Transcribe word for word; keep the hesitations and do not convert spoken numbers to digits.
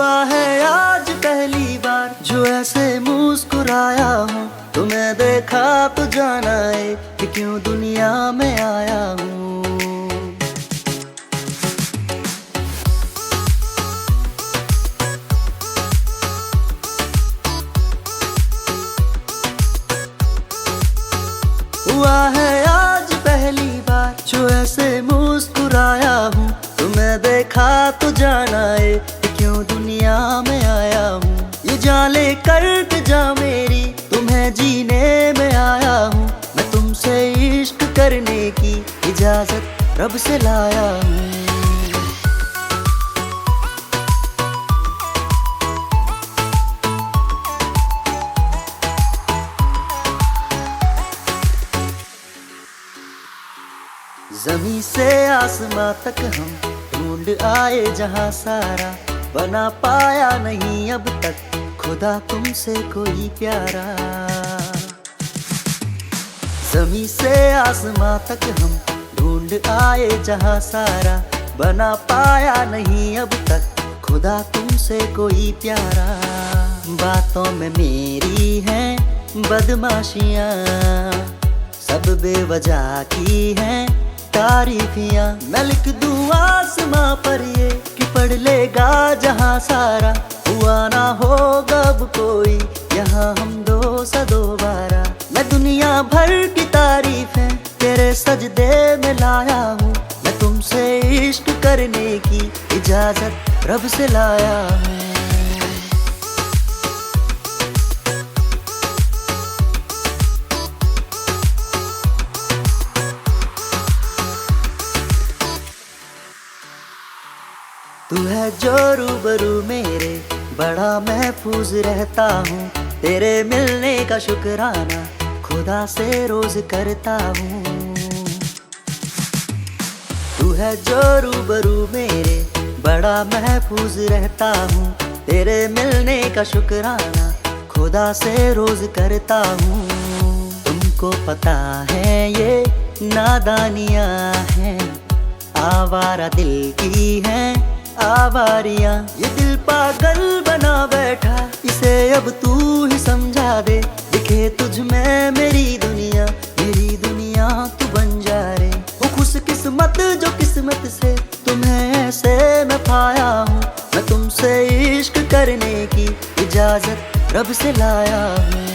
हुआ है आज पहली बार जो ऐसे मुस्कुराया हूँ। तुम्हें देखा तो जाना है कि क्यों दुनिया में आया हूँ। हुआ है आज पहली बार जो ऐसे मुस्कुराया हूँ। तुम्हें देखा तो जाना है कि क्यों दुनिया में आया हूँ। ये जाले कर जा मेरी तुम्हें जीने में आया हूँ। मैं तुमसे इश्क करने की इजाजत रब से लाया हूँ। ज़मीं से आसमां तक हम ढूंढ आए जहां सारा, बना पाया नहीं अब तक खुदा तुमसे कोई प्यारा। ज़मीं से आसमां तक हम ढूंढ आए जहां सारा, बना पाया नहीं अब तक खुदा तुमसे कोई प्यारा। बातों में मेरी हैं बदमाशियाँ, सब बेवजह की हैं तारीफियाँ। मैं लिख दूँ आसमां पर ये कि पढ़ लेगा जहां सारा। हुआ ना होगा अब कोई यहाँ हम दो सा दोबारा। मैं दुनिया भर की तारीफें तेरे सजदे में लाया हूँ। मैं तुमसे इश्क करने की इजाजत रब से लाया हूँ। तू है जो रूबरू मेरे बड़ा महफूज रहता हूँ। तेरे मिलने का शुक्राना खुदा से रोज करता हूँ। तू है जो रूबरू मेरे बड़ा महफूज रहता हूँ। तेरे मिलने का शुक्राना खुदा से रोज करता हूँ। तुमको पता है ये नादानियाँ हैं, आवारा दिल की हैं आवारियाँ। ये दिल पागल बना बैठा, इसे अब तू ही समझा दे। दिखे तुझ में मेरी दुनिया, मेरी दुनिया तू बन जा रे। वो खुश किस्मत जो किस्मत से तुम्हें ऐसे मैं पाया हूँ। मैं तुमसे इश्क करने की इजाजत रब से लाया हूँ।